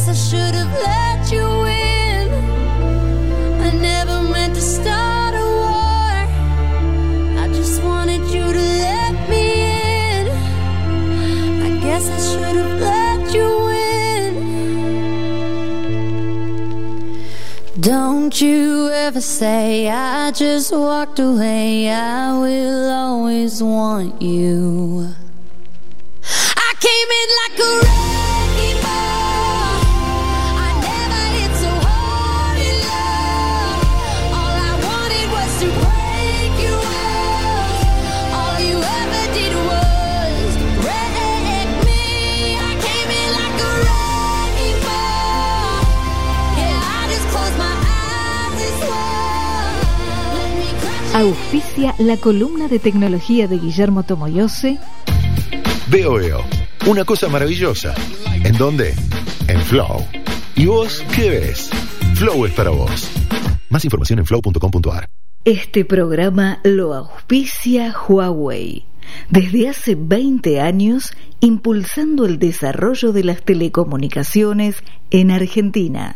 guess I should have let you in. I never meant to start a war. I just wanted you to let me in. I guess I should have let you in. Don't you ever say I just walked away. I will always want you. I came in like a wrecking ball. I never hit so hard in love. All I wanted was to break you off. All you ever did was wreck me. I came in like a wrecking ball. Yeah, I just closed my eyes and swore. Let me crash.
Auspicia la columna de tecnología de Guillermo Tomoyose.
Veo Veo, una cosa maravillosa. ¿En dónde? En Flow. ¿Y vos qué ves? Flow es para vos. Más información en flow punto com punto a r.
Este programa lo auspicia Huawei. Desde hace veinte años, impulsando el desarrollo de las telecomunicaciones en Argentina.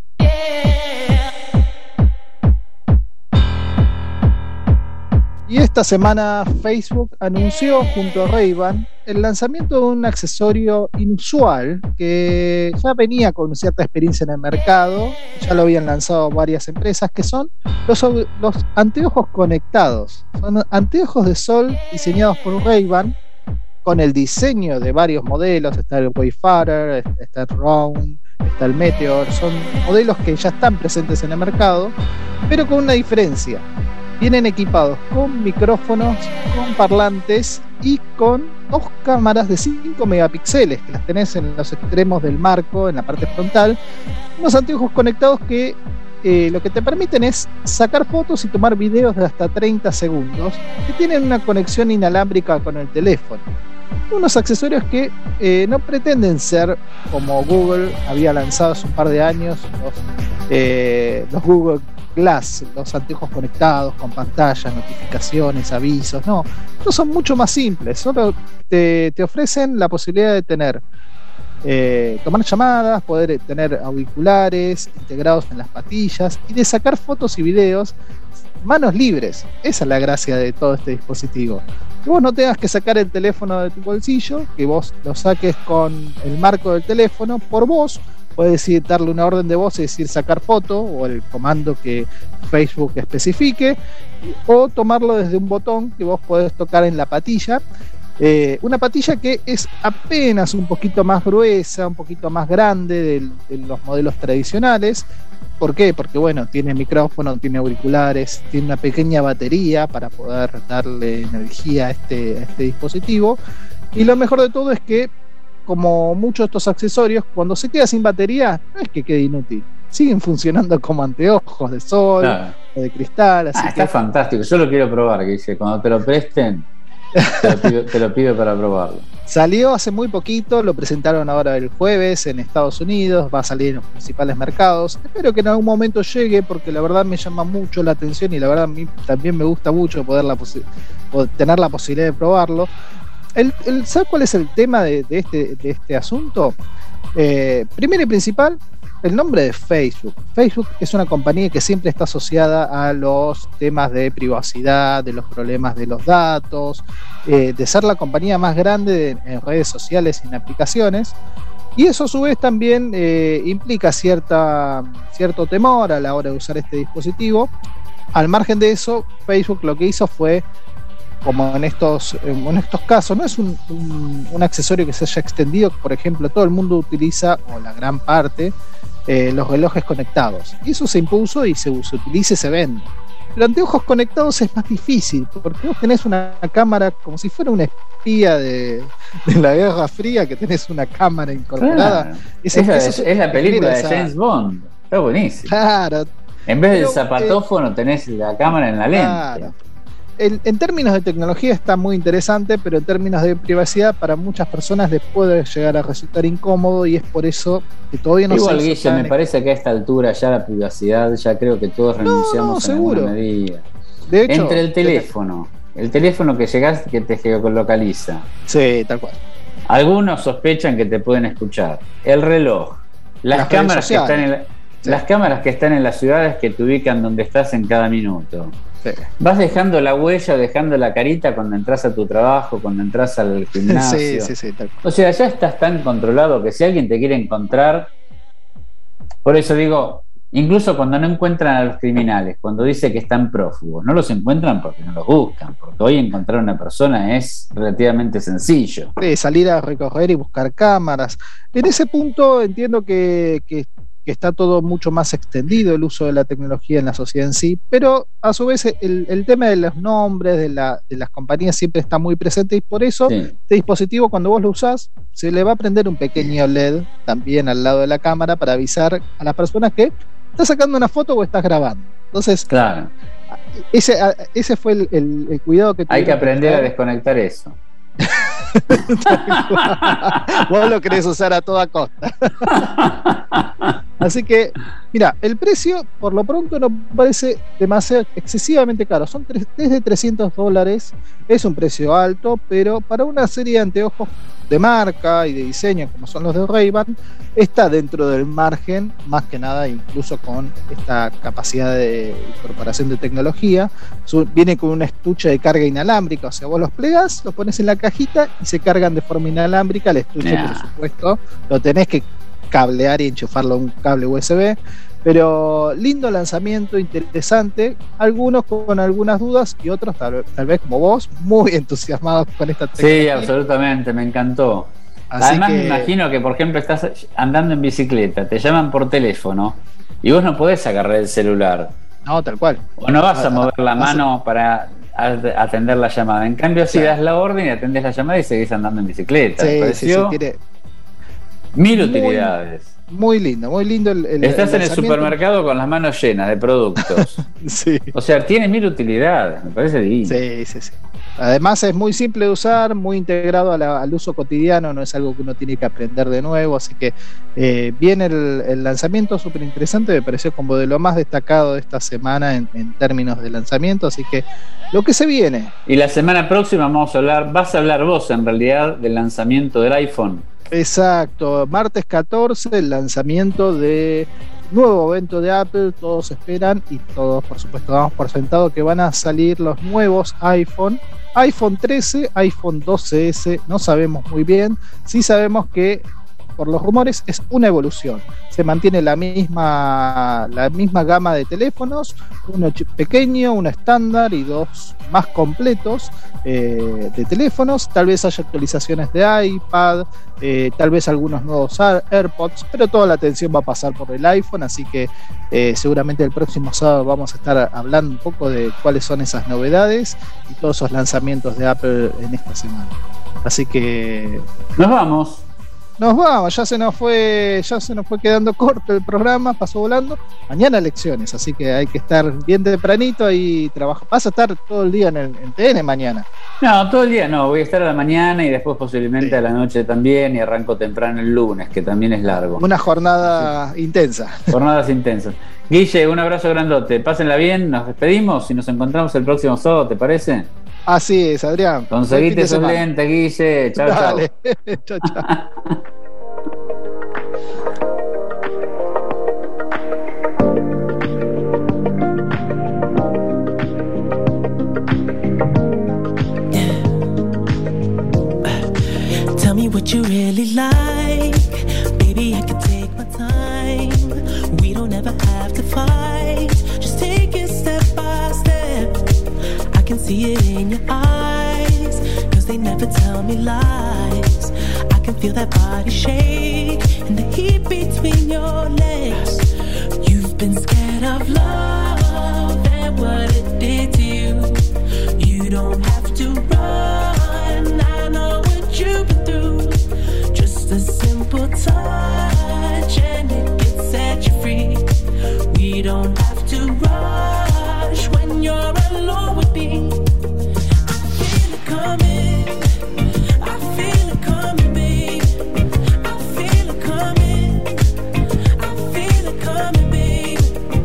Y esta semana Facebook anunció junto a Ray-Ban el lanzamiento de un accesorio inusual que ya venía con cierta experiencia en el mercado, ya lo habían lanzado varias empresas, que son los, los anteojos conectados. Son anteojos de sol diseñados por Ray-Ban con el diseño de varios modelos. Está el Wayfarer, está el Round, está el Meteor. Son modelos que ya están presentes en el mercado, pero con una diferencia. Vienen equipados con micrófonos, con parlantes y con dos cámaras de cinco megapíxeles que las tenés en los extremos del marco, en la parte frontal. Unos anteojos conectados que eh, lo que te permiten es sacar fotos y tomar videos de hasta treinta segundos, que tienen una conexión inalámbrica con el teléfono. Unos accesorios que eh, no pretenden ser como Google había lanzado hace un par de años, los, eh, los Google Glass, los anteojos conectados con pantallas, notificaciones, avisos. No, no son mucho más simples. Solo te, te ofrecen la posibilidad de tener eh, tomar llamadas, poder tener auriculares integrados en las patillas y de sacar fotos y videos manos libres. Esa es la gracia de todo este dispositivo. Que vos no tengas que sacar el teléfono de tu bolsillo, que vos lo saques con el marco del teléfono por voz. Puedes decir, darle una orden de voz y decir sacar foto o el comando que Facebook especifique, o tomarlo desde un botón que vos podés tocar en la patilla. Eh, una patilla que es apenas un poquito más gruesa, un poquito más grande de, de los modelos tradicionales. ¿Por qué? Porque bueno, tiene micrófono, tiene auriculares, tiene una pequeña batería para poder darle energía a este, a este dispositivo. Y lo mejor de todo es que, como muchos de estos accesorios, cuando se queda sin batería, no es que quede inútil. Siguen funcionando como anteojos de sol, claro, o de cristal. Así
ah,
que...
Está fantástico. Yo lo quiero probar, que dice, cuando te lo presten, te lo, pido, te lo pido para probarlo.
Salió hace muy poquito, lo presentaron ahora el jueves en Estados Unidos, va a salir en los principales mercados. Espero que en algún momento llegue, porque la verdad me llama mucho la atención y la verdad a mí también me gusta mucho poder, la posi- poder tener la posibilidad de probarlo. El, el, ¿Sabes cuál es el tema de, de, este, de este asunto? Eh, primero y principal, el nombre de Facebook. Facebook es una compañía que siempre está asociada a los temas de privacidad, de los problemas de los datos, eh, de ser la compañía más grande de, en redes sociales y en aplicaciones. Y eso a su vez también eh, implica cierta, cierto temor a la hora de usar este dispositivo. Al margen de eso, Facebook lo que hizo fue, como en estos, en estos casos, no es un, un, un accesorio que se haya extendido. Por ejemplo, todo el mundo utiliza, o la gran parte, eh, los relojes conectados. Y eso se impuso y se, se utiliza y se vende. Pero anteojos conectados es más difícil, porque vos tenés una cámara como si fuera una espía de, de la Guerra Fría, que tenés una cámara incorporada.
Claro.
Ese,
es, la,
eso,
es la película de
esa...
James Bond. Está buenísimo.
Claro.
En vez
Pero,
del zapatófono
eh,
tenés la cámara en la lente.
Claro. En, en términos de tecnología está muy interesante, pero en términos de privacidad para muchas personas les puede llegar a resultar incómodo, y es por eso que todavía no
Igual,
se
Guille,
tan...
me parece que a esta altura ya la privacidad, ya creo que todos renunciamos
no, no,
en
seguro.
alguna medida.
De hecho,
entre el teléfono, el teléfono que llegas que te geolocaliza.
Sí, tal cual.
Algunos sospechan que te pueden escuchar. El reloj, Las,
las
cámaras que están en la,
sí.
las cámaras que están en las ciudades que te ubican donde estás en cada minuto.
Sí.
Vas dejando la huella, dejando la carita cuando entras a tu trabajo, cuando entras al gimnasio.
Sí, sí, sí, tal.
O sea, ya estás tan controlado que si alguien te quiere encontrar, por eso digo, incluso cuando no encuentran a los criminales, cuando dice que están prófugos, no los encuentran porque no los buscan, porque hoy encontrar a una persona es relativamente sencillo.
Sí, salir a recorrer y buscar cámaras. En ese punto entiendo que, que, que está todo mucho más extendido el uso de la tecnología en la sociedad en sí, pero a su vez el, el tema de los nombres de, la, de las compañías siempre está muy presente y por eso
Sí.
este dispositivo cuando vos lo usás se le va a prender un pequeño L E D también al lado de la cámara para avisar a las personas que estás sacando una foto o estás grabando. Entonces,
claro,
ese, ese fue el, el, el cuidado que
hay que aprender a
tener.
desconectar eso.
Vos lo querés usar a toda costa. Así que, mira, el precio por lo pronto no parece demasiado excesivamente caro. Son tres, desde trescientos dólares. Es un precio alto, pero para una serie de anteojos de marca y de diseño como son los de Ray-Ban, está dentro del margen, más que nada incluso con esta capacidad de incorporación de tecnología. Su, viene con un estuche de carga inalámbrica, o sea, vos los plegas, los pones en la cajita y se cargan de forma inalámbrica. El estuche,
Yeah.
por supuesto, lo tenés que cablear y enchufarlo a un cable U S B. Pero lindo lanzamiento, interesante, algunos con algunas dudas y otros tal, tal vez como vos, muy entusiasmados con esta tecnología.
Sí, absolutamente, me encantó.
Así
Además
que...
me imagino que, por ejemplo, estás andando en bicicleta, te llaman por teléfono y vos no podés agarrar el celular.
No, tal cual.
O no vas a mover la
Ah,
mano para atender la llamada. En cambio, si
Sí.
das la orden y atendés la llamada y seguís andando en bicicleta. Me
Sí, sí, sí,
pareció
tiene
mil
muy-
utilidades.
muy lindo, muy lindo el, el
Estás en el
lanzamiento.
supermercado con las manos llenas de productos.
Sí.
O sea, tiene mil utilidades, me parece divino.
Sí, sí, sí. Además es muy simple de usar, muy integrado a la- al uso cotidiano, no es algo que uno tiene que aprender de nuevo, así que eh, bien el, el lanzamiento, súper interesante, me pareció como de lo más destacado de esta semana en, en términos de lanzamiento, así que lo que se viene.
Y la semana próxima vamos a hablar, vas a hablar vos en realidad del lanzamiento del iPhone.
Exacto, martes catorce, el lanzamiento de nuevo evento de Apple, todos esperan y todos por supuesto damos por sentado que van a salir los nuevos iPhone, iPhone trece, iPhone doce ese, no sabemos muy bien, sí sabemos que por los rumores es una evolución, se mantiene la misma, la misma gama de teléfonos, uno pequeño, uno estándar y dos más completos eh, de teléfonos, tal vez haya actualizaciones de iPad, eh, tal vez algunos nuevos AirPods, pero toda la atención va a pasar por el iPhone, así que eh, seguramente el próximo sábado vamos a estar hablando un poco de cuáles son esas novedades y todos esos lanzamientos de Apple en esta semana. Así que
nos vamos.
Nos vamos, ya se nos fue, ya se nos fue quedando corto el programa, pasó volando. Mañana elecciones, así que hay que estar bien tempranito ahí trabajar. Vas a estar todo el día en el en T N mañana.
No, todo el día no, voy a estar a la mañana y después posiblemente sí. a la noche también y arranco temprano el lunes, que también es largo.
Una jornada sí. intensa.
Jornadas intensas. Guille, un abrazo grandote, pásenla bien, nos despedimos y nos encontramos el próximo sábado, ¿te parece?
Así es, Adrián.
Conseguite esos lentes, Guille. Chao, chao.
chao, chao.
Tell me what you really like. Baby, I can take my time. We don't ever have to fight. Just take it step by step. I can see it in your eyes, cause they never tell me lies. I can feel that body shake and the heat between your legs. You've been scared of love and what it did to you. You don't have to run, I know what you've been through. Just a simple touch and it can set you free. We don't have to rush when you're alone with me. I feel it coming, I feel it coming, babe. I feel it coming, I feel it coming, babe.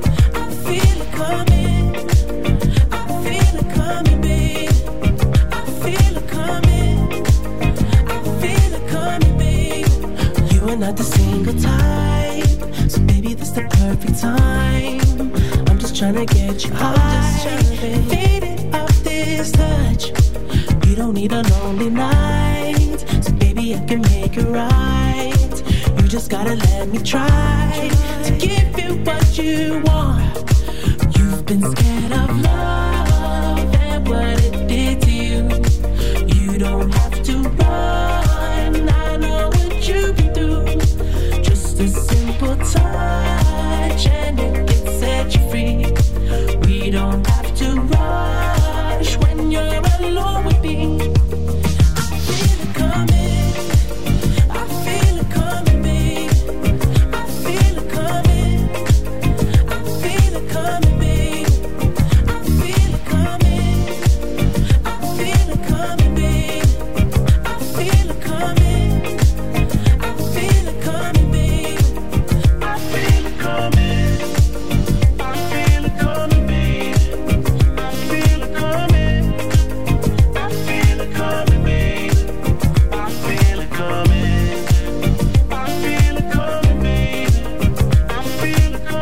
time. I'm just trying to get you high, faded off this touch. You don't need a lonely night, so baby I can make it right. You just gotta let me try to give you what you want. You've been scared of love and what it did to you. You don't have to run, I know what you can do. Just a simple touch and it can set you free. We don't have to rush when you're alone with me. I feel it coming, I feel it coming, babe. I feel it coming, I feel it coming, babe. I feel it coming, I feel it coming, babe. I feel it coming, I feel it coming, babe. I feel it coming, I feel it coming, babe. I feel it coming, I feel it coming, babe. I feel it coming, I feel it coming, babe. I feel it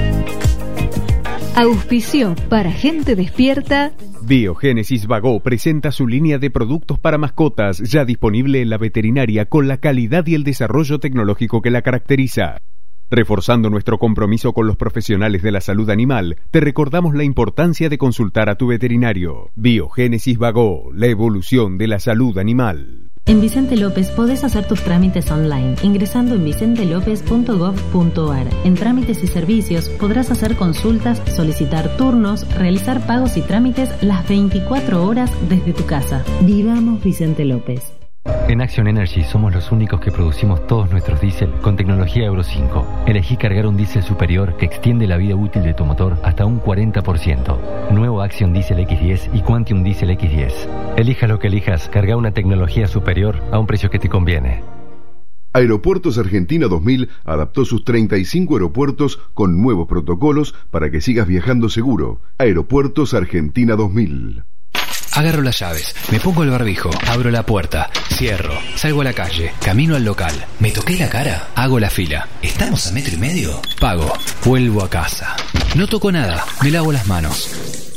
coming.
Auspicio para gente despierta.
Biogénesis Vagó presenta su línea de productos para mascotas, ya disponible en la veterinaria con la calidad y el desarrollo tecnológico que la caracteriza. Reforzando nuestro compromiso con los profesionales de la salud animal, te recordamos la importancia de consultar a tu veterinario. Biogénesis Vagó, la evolución de la salud animal.
En Vicente López podés hacer tus trámites online ingresando en vicente lópez punto gov punto ar. En trámites y servicios podrás hacer consultas, solicitar turnos, realizar pagos y trámites las veinticuatro horas desde tu casa. Vivamos Vicente López.
En Action Energy somos los únicos que producimos todos nuestros diésel con tecnología Euro cinco. Elegí cargar un diésel superior que extiende la vida útil de tu motor hasta un cuarenta por ciento. Nuevo Action Diesel X diez y Quantium Diesel X diez. Elijas lo que elijas, carga una tecnología superior a un precio que te conviene.
Aeropuertos Argentina dos mil adaptó sus treinta y cinco aeropuertos con nuevos protocolos para que sigas viajando seguro. Aeropuertos Argentina dos mil.
Agarro las llaves, me pongo el barbijo, abro la puerta, cierro, salgo a la calle, camino al local, me toqué la cara, hago la fila. ¿Estamos a metro y medio? Pago, vuelvo a casa. No toco nada, me lavo las manos.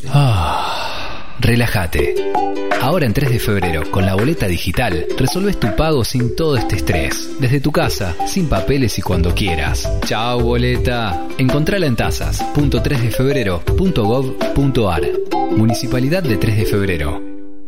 Ah, relájate. Ahora en tres de febrero, con la boleta digital, resolves tu pago sin todo este estrés. Desde tu casa, sin papeles y cuando quieras. Chao, boleta. Encontrala en tasas punto tres de febrero punto gov punto ar. Municipalidad de tres de febrero.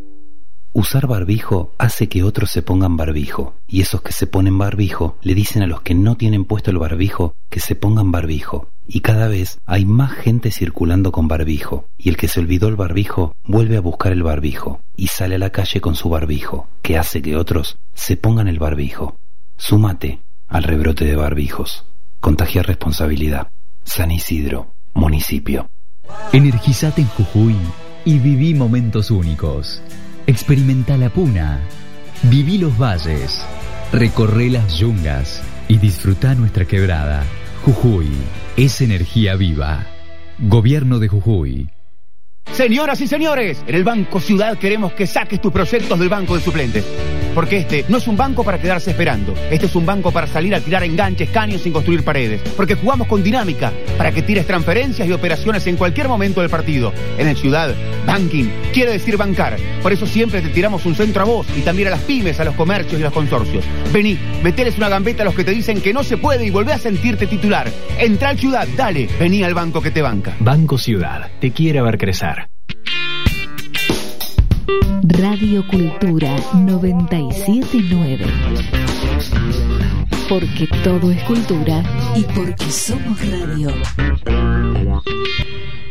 Usar barbijo hace que otros se pongan barbijo, y esos que se ponen barbijo le dicen a los que no tienen puesto el barbijo que se pongan barbijo. Y cada vez hay más gente circulando con barbijo, y el que se olvidó el barbijo vuelve a buscar el barbijo y sale a la calle con su barbijo, que hace que otros se pongan el barbijo. Súmate al rebrote de barbijos. Contagia responsabilidad. San Isidro, municipio.
Energizate en Jujuy y viví momentos únicos. Experimenta la puna, viví los valles, recorre las yungas y disfruta nuestra quebrada. Jujuy es energía viva. Gobierno de Jujuy.
Señoras y señores, en el Banco Ciudad queremos que saques tus proyectos del banco de suplentes. Porque este no es un banco para quedarse esperando. Este es un banco para salir a tirar enganches, caños sin construir paredes. Porque jugamos con dinámica para que tires transferencias y operaciones en cualquier momento del partido. En el Ciudad, banking quiere decir bancar. Por eso siempre te tiramos un centro a vos y también a las pymes, a los comercios y los consorcios. Vení, meteles una gambeta a los que te dicen que no se puede y volvé a sentirte titular. Entra al Ciudad, dale, vení al banco que te banca.
Banco Ciudad, te quiere ver crecer.
Radio Cultura noventa y siete nueve. Porque todo es cultura y porque somos radio.